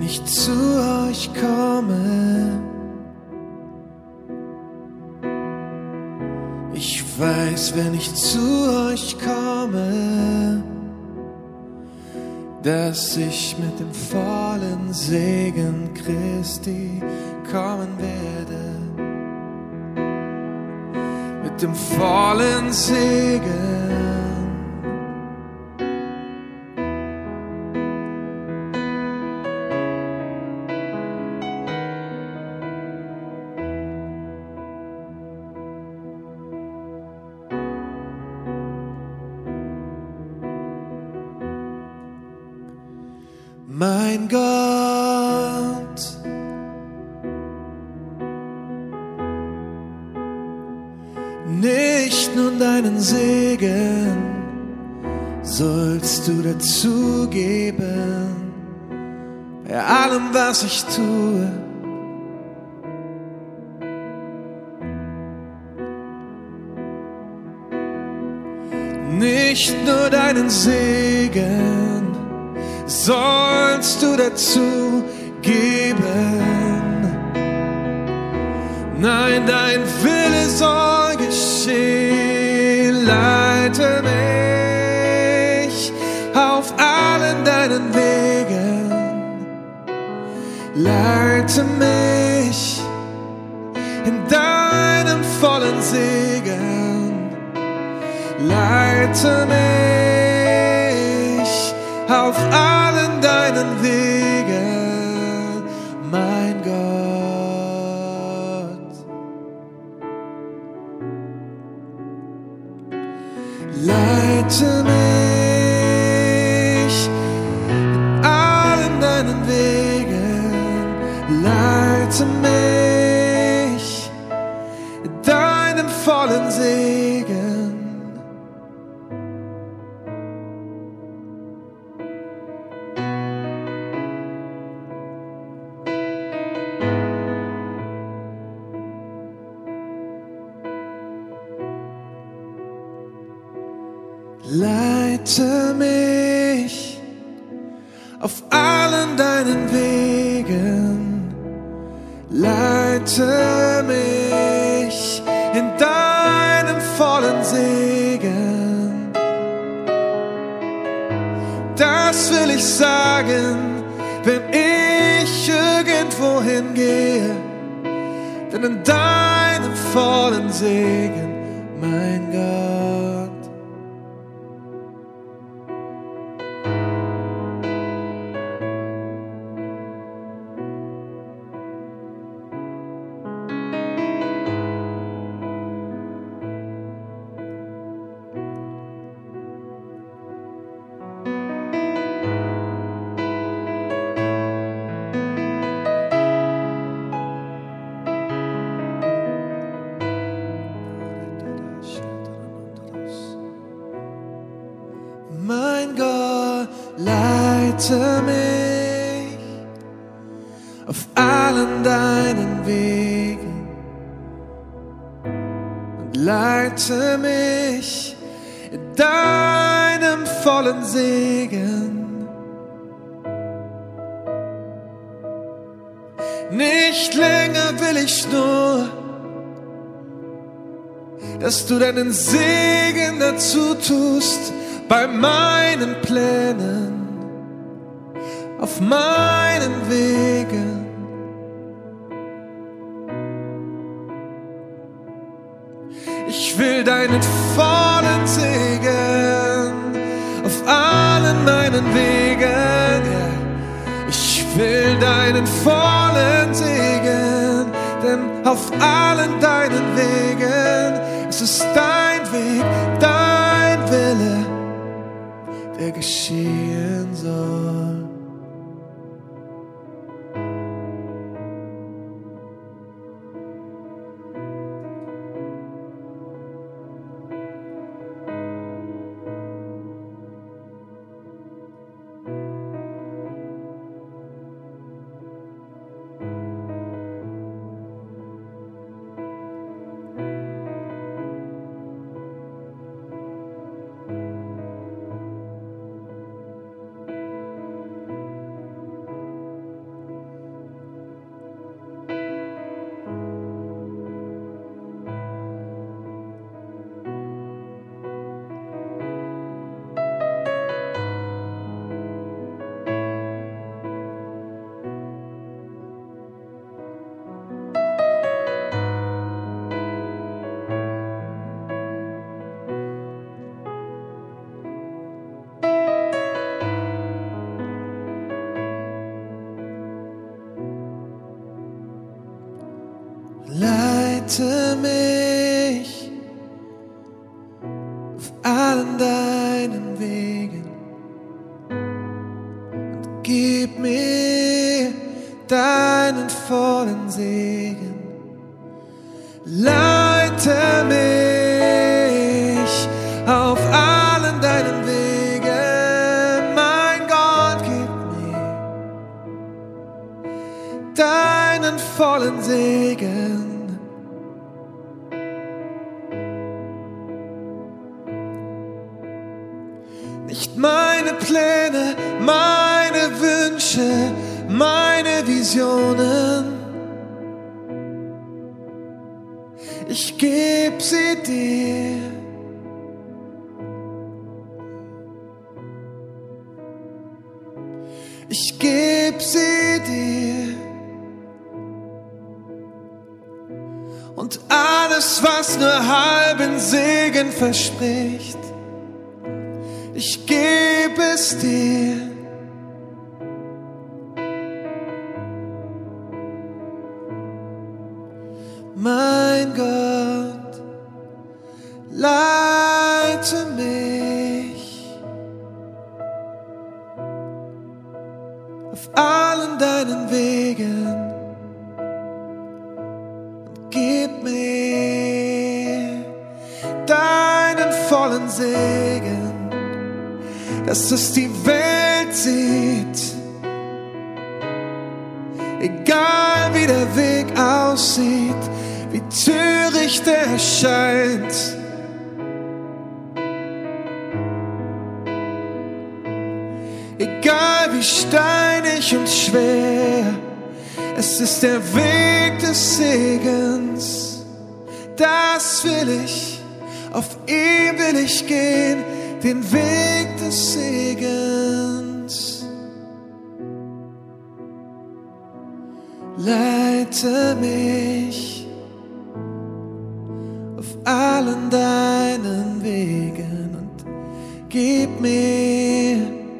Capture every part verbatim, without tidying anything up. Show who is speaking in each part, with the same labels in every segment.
Speaker 1: ich zu euch komme. Ich weiß, wenn ich zu euch komme, dass ich mit dem vollen Segen Christi kommen werde. Mit dem vollen Segen. Mein Gott, nicht nur deinen Segen sollst du dazu geben, bei allem, was ich tue. Nicht nur deinen Segen sollst du dazu geben. Nein, dein Wille soll geschehen. Leite mich auf allen deinen Wegen. Leite mich in deinem vollen Segen. Leite mich auf allen deinen Wegen, mein Gott. Leite mich in allen deinen Wegen, leite mich in deinem vollen Segen. Leite mich auf allen deinen Wegen, leite mich in deinem vollen Segen. Das will ich sagen, wenn ich irgendwo hingehe, denn in deinem vollen Segen, mein Gott. Mein Gott, leite mich auf allen deinen Wegen und leite mich in deinem vollen Segen. Nicht länger will ich nur, dass du deinen Segen dazu tust, bei meinen Plänen, auf meinen Wegen. Ich will deinen vollen Segen auf allen meinen Wegen. Ich will deinen vollen Segen, denn auf allen deinen Wegen es ist dein Weg, dein Wille, der geschehen soll. leite mich auf allen deinen Wegen und gib mir deinen vollen Segen. Leite mich auf allen deinen Wegen, mein Gott, gib mir deinen vollen Segen. Nicht meine Pläne, meine Wünsche, meine Visionen, ich geb sie dir. Ich geb sie dir. Und alles, was nur halben Segen verspricht, ich geb es dir. Mein Gott, leite mich auf allen deinen Wegen und gib mir deinen vollen Segen, dass es die Welt sieht, egal wie der Weg aussieht, wie töricht er scheint. Egal wie steinig und schwer, es ist der Weg des Segens. Das will ich, auf ihm will ich gehen, den Weg des Segens. Leite mich auf allen deinen Wegen und gib mir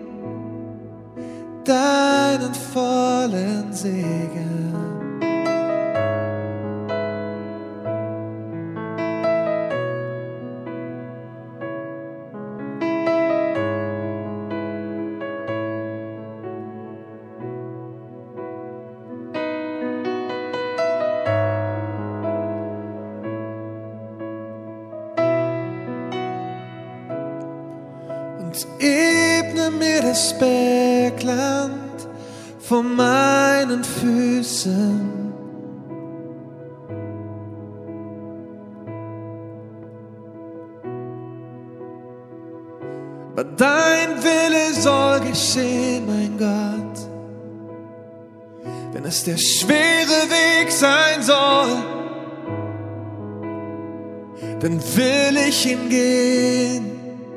Speaker 1: deinen vollen Segen. Ebne mir das Bergland vor meinen Füßen. Aber dein Wille soll geschehen, mein Gott. Wenn es der schwere Weg sein soll, dann will ich ihn gehen.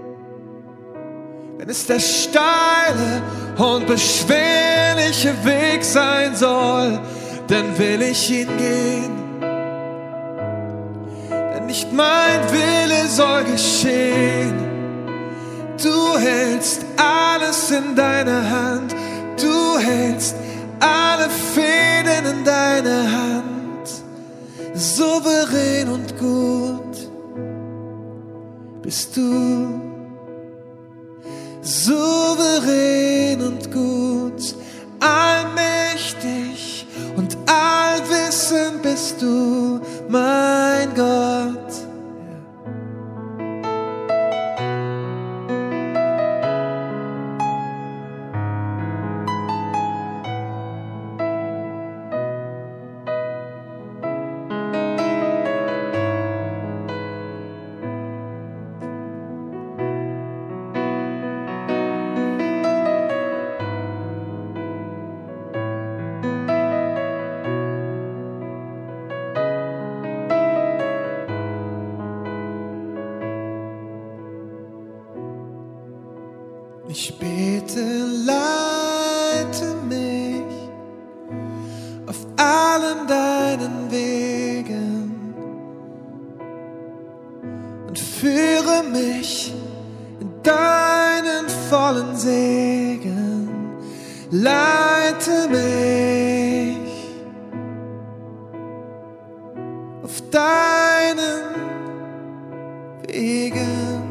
Speaker 1: Wenn es der steile und beschwerliche Weg sein soll, dann will ich ihn gehen. Denn nicht mein Wille soll geschehen. Du hältst alles in deiner Hand. Du hältst alle Fäden in deiner Hand. Souverän und gut bist du. Souverän und gut, allmächtig und allwissend bist du, mein Gott. Ich bete, leite mich auf allen deinen Wegen und führe mich in deinen vollen Segen. Leite mich auf deinen Wegen.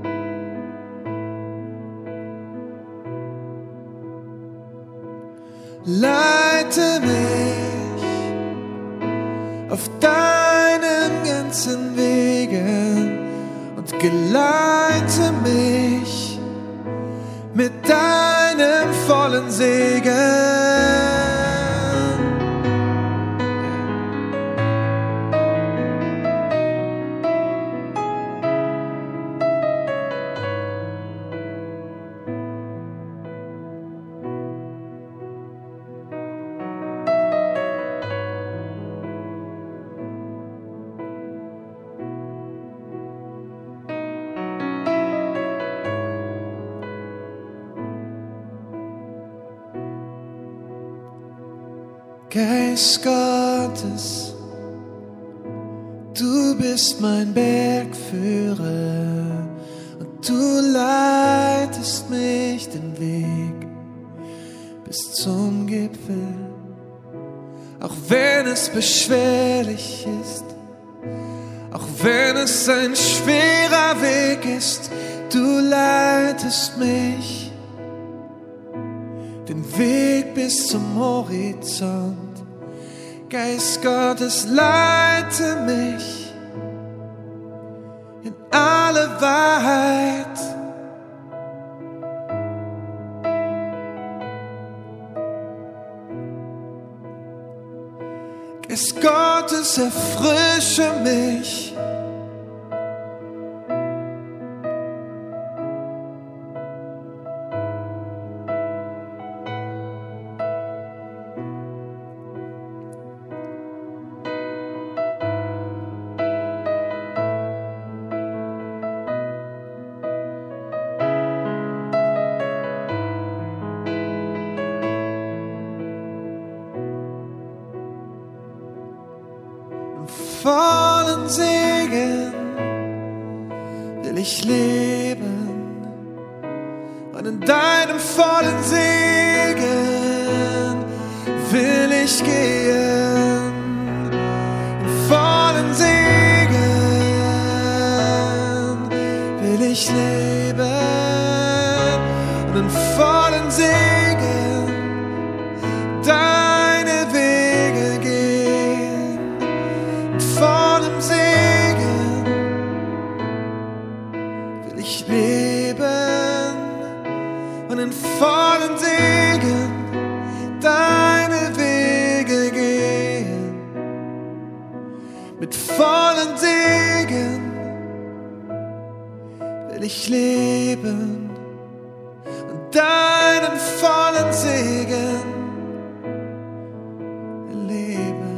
Speaker 1: Leite mich auf deinen ganzen Wegen und geleite mich mit deinem vollen Segen. Geist Gottes, du bist mein Bergführer und du leitest mich den Weg bis zum Gipfel. Auch wenn es beschwerlich ist, auch wenn es ein schwerer Weg ist, du leitest mich den Weg bis zum Horizont. Geist Gottes, leite mich in alle Wahrheit. Geist Gottes, erfrische mich. Vollen Segen will ich leben und in deinem vollen Segen will ich gehen. Im vollen Segen will ich leben und in vollen Segen deine Wege gehen. Vollem Segen will ich leben und in vollen Segen deine Wege gehen. Mit vollen Segen will ich leben und deinen vollen Segen leben.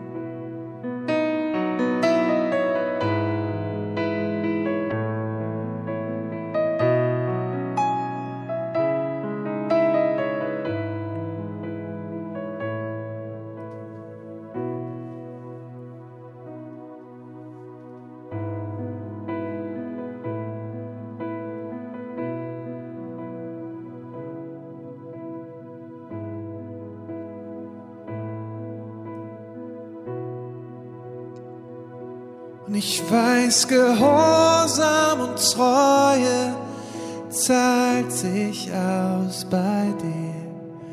Speaker 1: Und ich weiß, Gehorsam und Treue zahlt sich aus bei dir.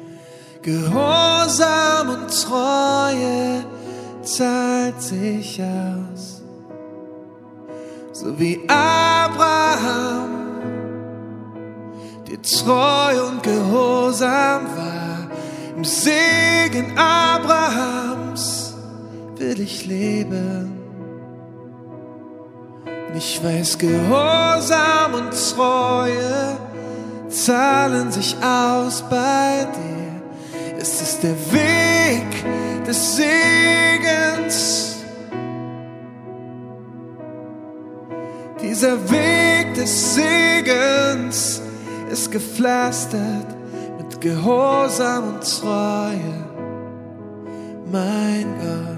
Speaker 1: Gehorsam und Treue zahlt sich aus. So wie Abraham dir treu und gehorsam war, im Segen Abrahams will ich leben. Ich weiß, Gehorsam und Treue zahlen sich aus bei dir. Es ist der Weg des Segens. Dieser Weg des Segens ist gepflastert mit Gehorsam und Treue, mein Gott.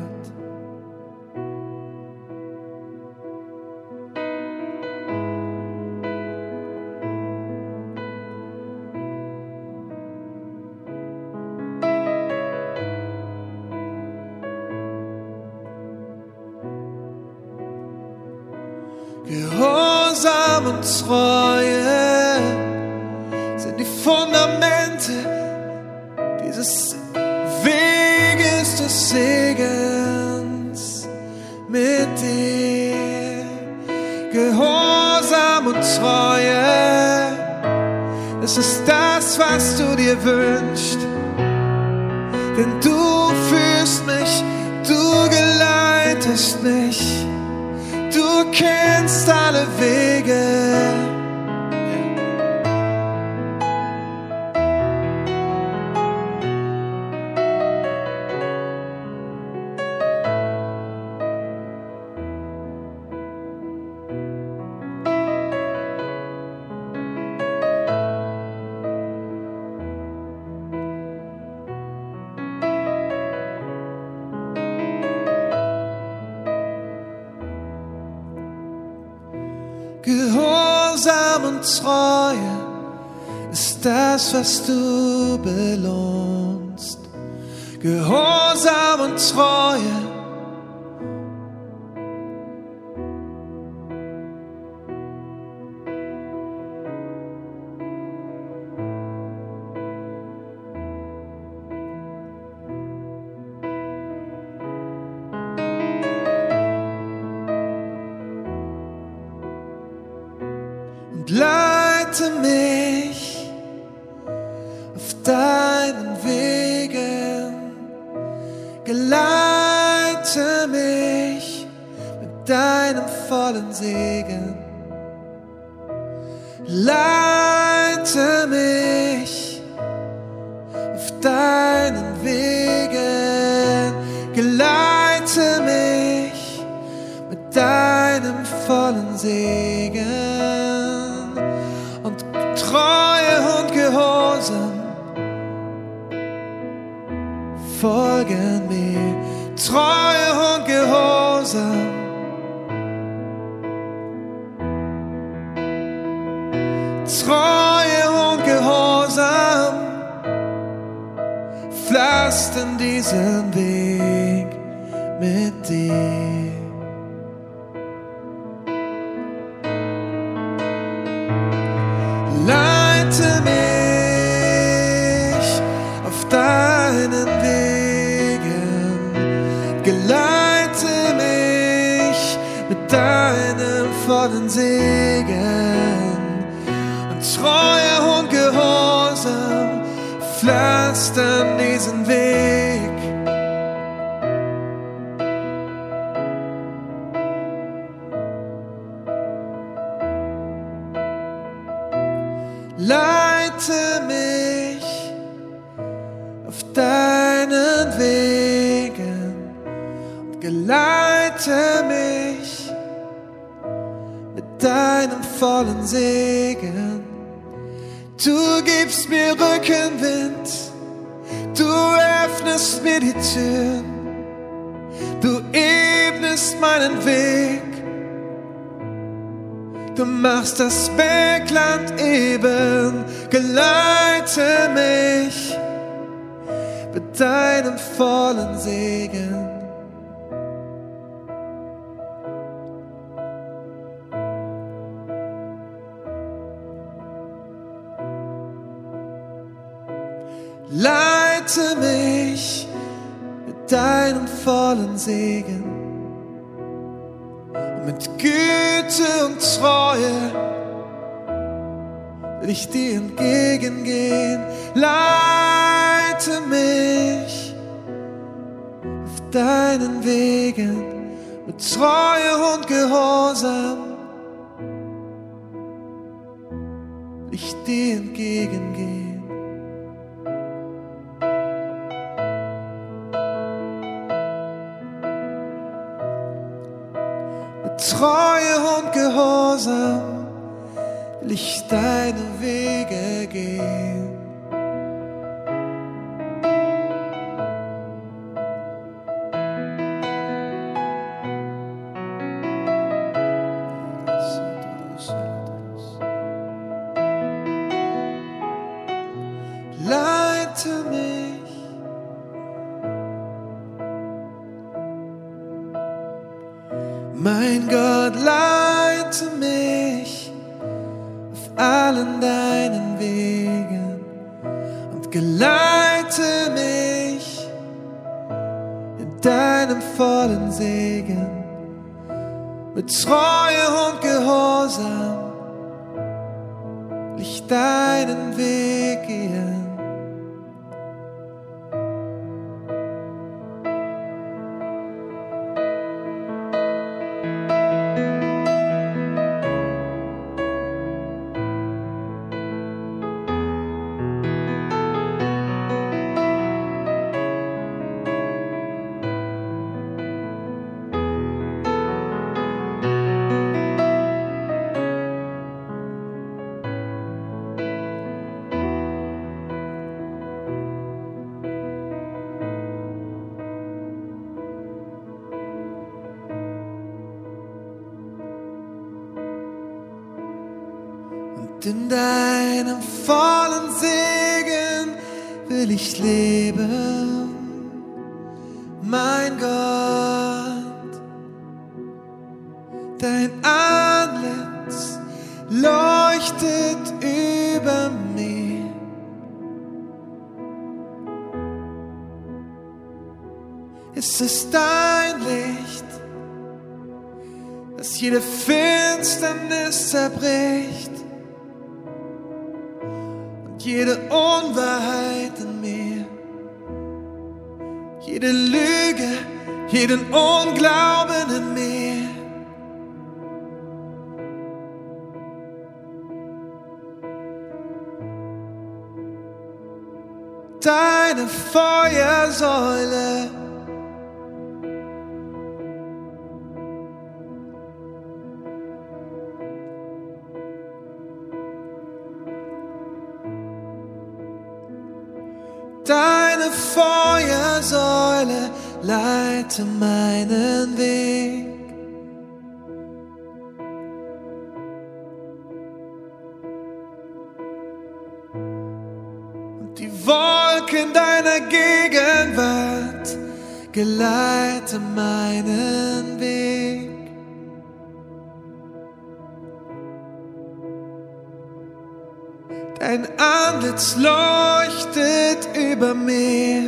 Speaker 1: Treue sind die Fundamente dieses Weges des Segens mit dir. Gehorsam und Treue, das ist das, was du dir wünschst. Denn du führst mich, du geleitest mich, du kennst alle Wege. Gehorsam und Treue ist das, was du belohnst. Gehorsam und Treue. Und leite mich auf deinen Wegen, geleite mich mit deinem vollen Segen. Leite mich auf deinen Wegen, geleite mich mit deinem vollen Segen. Und Treue und Gehorsam folgen mir. Treue und Gehorsam Treue und Gehorsam pflastern diesen Weg mit dir. Leite mich auf deinen Wegen, geleite mich mit deinem vollen Segen. Treue und Gehorsam pflastern diesen Weg. Leite mich auf deinen Wegen und geleite mich mit deinem vollen Segen. Du gibst mir Rückenwind, du öffnest mir die Türen, du ebnest meinen Weg, du machst das Bergland eben, geleite mich mit deinem vollen Segen. Leite mich mit deinem vollen Segen und mit Güte und Treue will ich dir entgegengehen. Leite mich auf deinen Wegen mit Treue und Gehorsam will ich dir entgegengehen. Treue und Gehorsam will ich deine Wege gehen. Leite mich mein Gott, leite mich allen deinen Wegen und geleite mich in deinem vollen Segen. Mit Treue und Gehorsam will ich deinen Weg gehen. In deinem vollen Segen will ich leben, mein Gott. Dein Antlitz leuchtet über mir. Es ist dein Licht, das jede Finsternis zerbricht. Jede Unwahrheit in mir, jede Lüge, jeden Unglauben in mir. Deine Feuersäule Deine Feuersäule leite meinen Weg. Und die Wolken deiner Gegenwart geleite meinen Weg. Dein Antlitz leuchtet über mir.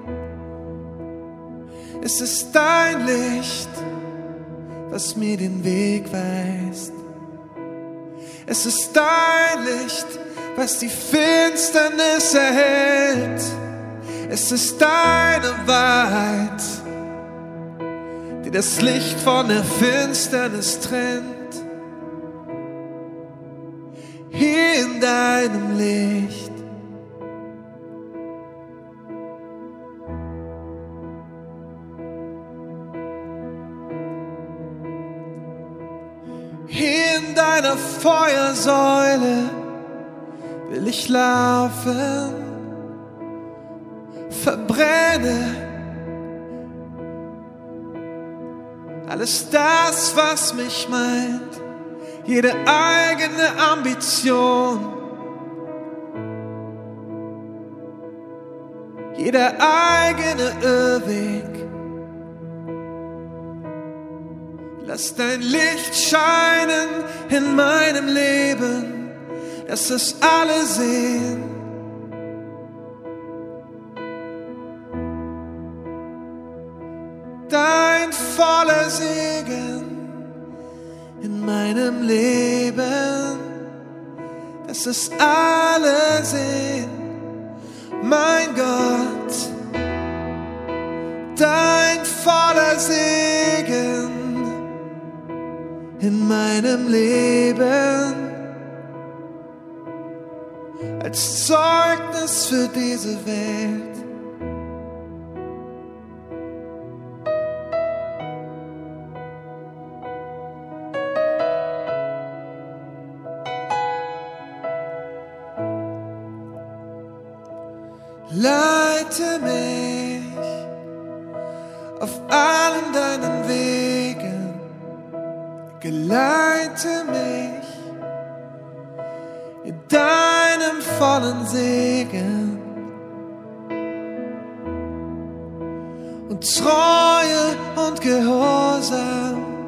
Speaker 1: Es ist dein Licht, was mir den Weg weist. Es ist dein Licht, was die Finsternis erhält. Es ist deine Wahrheit, die das Licht von der Finsternis trennt. Hier in deinem Licht Hier in deiner Feuersäule will ich laufen, verbrenne alles das, was mich meint. Jede eigene Ambition, jeder eigene Irrweg. Lass dein Licht scheinen in meinem Leben, dass es alle sehen. Dein voller Segen in meinem Leben, dass es alle sehen, mein Gott. Dein voller Segen in meinem Leben, als Zeugnis für diese Welt. Leite mich auf allen deinen Wegen, geleite mich in deinem vollen Segen und Treue und Gehorsam.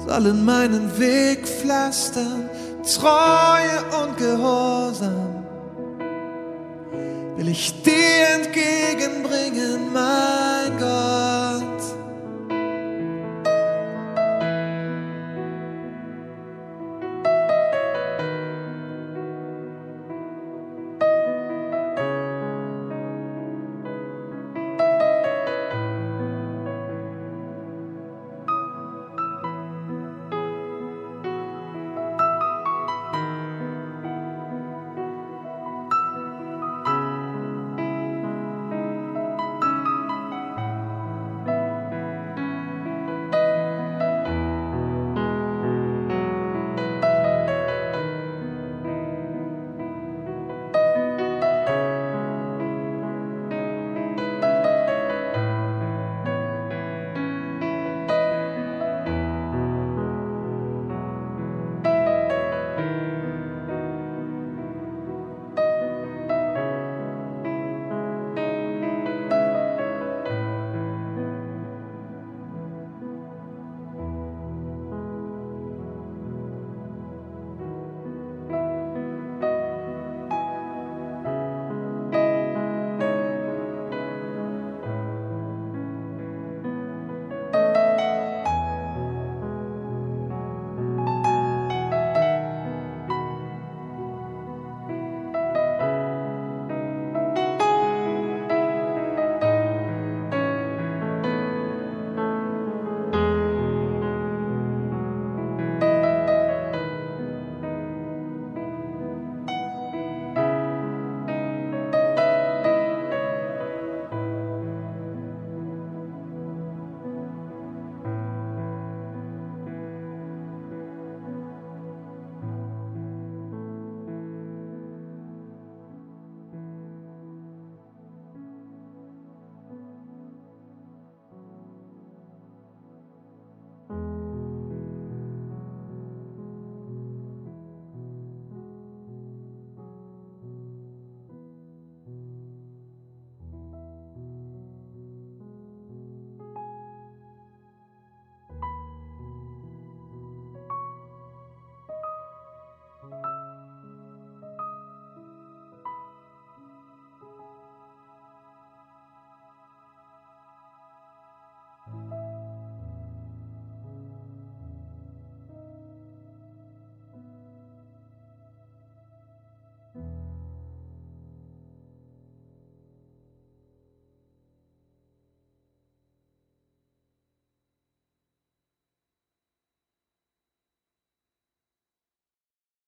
Speaker 1: sollen meinen Weg pflastern. Treue und Gehorsam will ich dir entgegenbringen.